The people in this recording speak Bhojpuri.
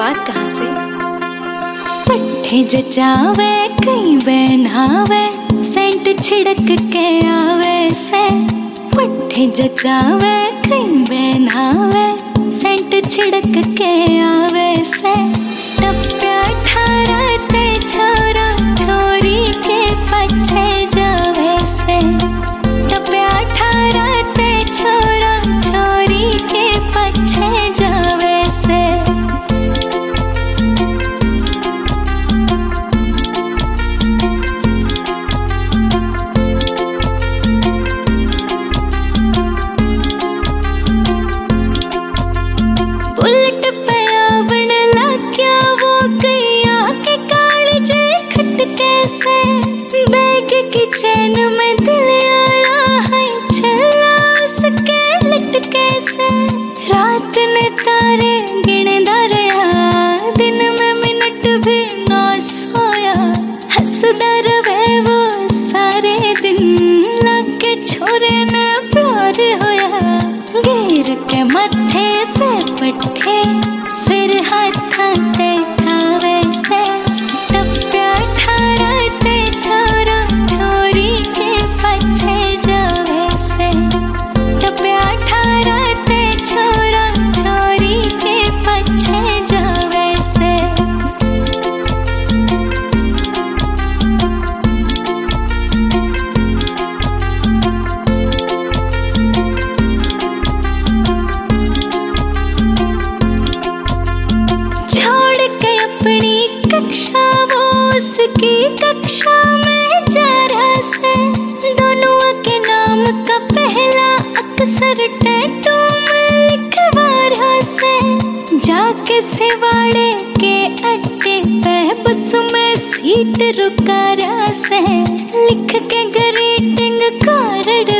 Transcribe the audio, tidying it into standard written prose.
बात कहाँ से? पट्टे जचावे कहीं बहनावे, सेंट छिड़क के आवे से। पट्टे जचावे कहीं बहनावे, सेंट छिड़क के आवे से। टप्प्या ठारते छोरा छोरी के पीछे जावे से। टप्प्या ठारते छोरा छोरी के पीछे जावे से। बुलेट पे आवण लाग्या वो गैया के कालजे खटके से। बैग की चैन में दिल आड़ा है छल्ला उसके लटके से। रात ने तारे गिनदा रहा, दिन में मिनट भी ना सोया। हंसदा रहे वो सारे दिन, लागे छोरे ने प्यार होया। घेर के मत्थे पे पट्टे, फिर हाथां ते खावे से। टप्प्या ठारते छोरा छोरी के पीछे जावे से। टप्प्या ठारते छोरा छोरी के पीछे जावे से। छोड़ के अपनी कक्षा वो उसकी कक्षा में जा रहा से। दोनों के नाम का पहला अक्षर टैटू में लिखवा रहा से। जाके सिवाड़े के अड्डे पे बस में सीट रुका रहा से। लिख के ग्रीटिंग कार्ड